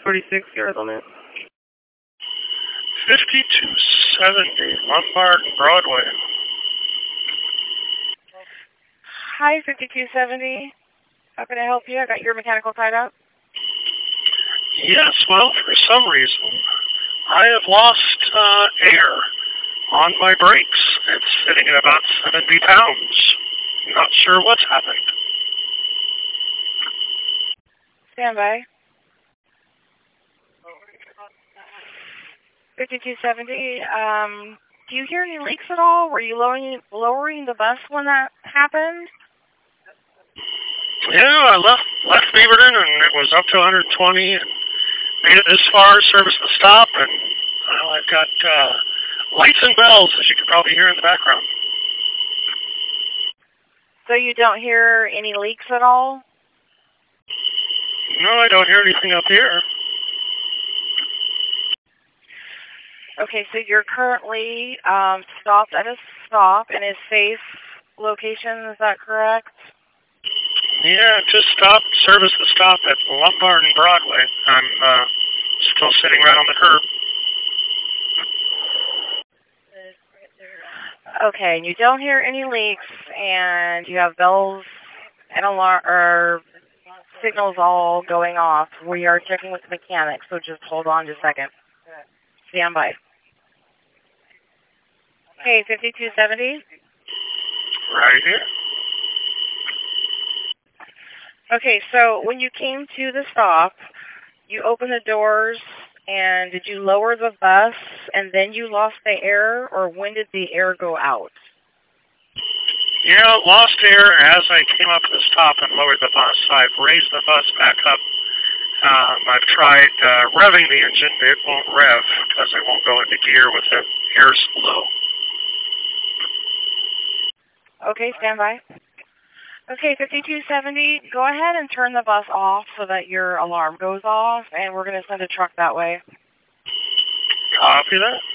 46, you're on it. 5270 Lombard Broadway. Hi, 5270. How can I help you? I got your mechanical tied up. Yes, well, for some reason, I have lost air on my brakes. It's sitting at about 70 pounds. Not sure what's happened. Stand by. 5270. Do you hear any leaks at all? Were you lowering the bus when that happened? Yeah, I left Beaverton, and it was up to 120, and made it this far, serviced the stop, and I've got lights and bells, as you can probably hear in the background. So you don't hear any leaks at all? No, I don't hear anything up here. Okay, so you're currently stopped at a stop in a safe location, is that correct? Yeah, just serviced the stop at Lombard and Broadway. I'm still sitting right on the curb. Okay, and you don't hear any leaks, and you have bells and alarm or signals all going off. We are checking with the mechanic, so just hold on just a second. Stand by. Okay, 5270. Right here. Okay, so when you came to the stop, you opened the doors, and did you lower the bus, and then you lost the air, or when did the air go out? Yeah, lost air as I came up to the stop and lowered the bus. I've raised the bus back up. I've tried revving the engine. It won't rev because it won't go into gear with the air so low. Okay, stand by. Okay, 5270, go ahead and turn the bus off so that your alarm goes off, and we're going to send a truck that way. Copy that.